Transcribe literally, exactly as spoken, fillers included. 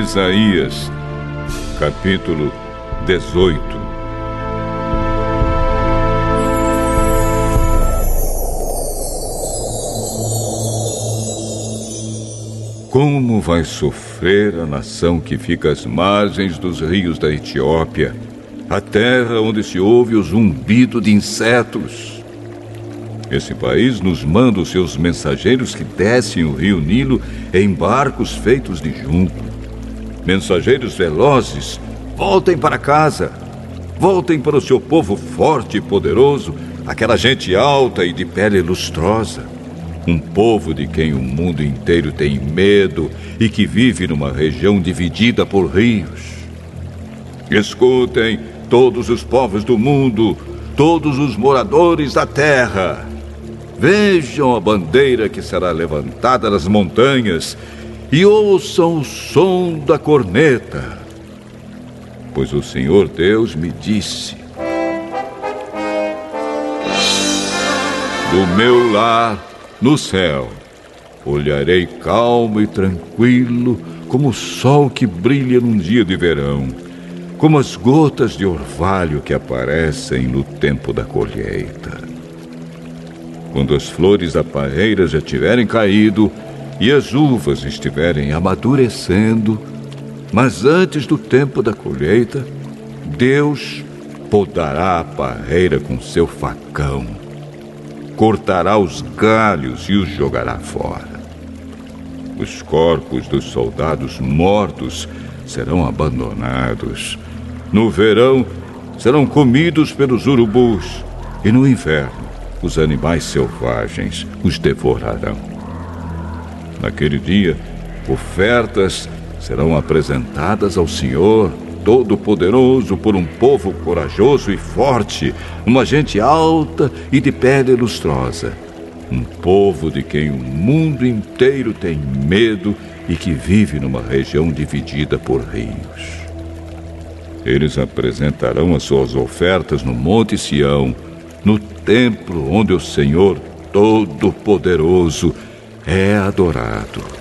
Isaías, capítulo dezoito. Como vai sofrer a nação que fica às margens dos rios da Etiópia, a terra onde se ouve o zumbido de insetos? Esse país nos manda os seus mensageiros que descem o rio Nilo em barcos feitos de junco. Mensageiros velozes, voltem para casa. Voltem para o seu povo forte e poderoso, aquela gente alta e de pele lustrosa. Um povo de quem o mundo inteiro tem medo e que vive numa região dividida por rios. Escutem, todos os povos do mundo, todos os moradores da terra. Vejam a bandeira que será levantada nas montanhas e ouçam o som da corneta. Pois o Senhor Deus me disse: do meu lar, no céu, olharei calmo e tranquilo, como o sol que brilha num dia de verão, como as gotas de orvalho que aparecem no tempo da colheita. Quando as flores da parreira já tiverem caído e as uvas estiverem amadurecendo, mas antes do tempo da colheita, Deus podará a parreira com seu facão, cortará os galhos e os jogará fora. Os corpos dos soldados mortos serão abandonados. No verão serão comidos pelos urubus e no inverno os animais selvagens os devorarão. Naquele dia, ofertas serão apresentadas ao Senhor Todo-Poderoso por um povo corajoso e forte, uma gente alta e de pele lustrosa, um povo de quem o mundo inteiro tem medo e que vive numa região dividida por rios. Eles apresentarão as suas ofertas no Monte Sião, no templo onde o Senhor Todo-Poderoso é adorado.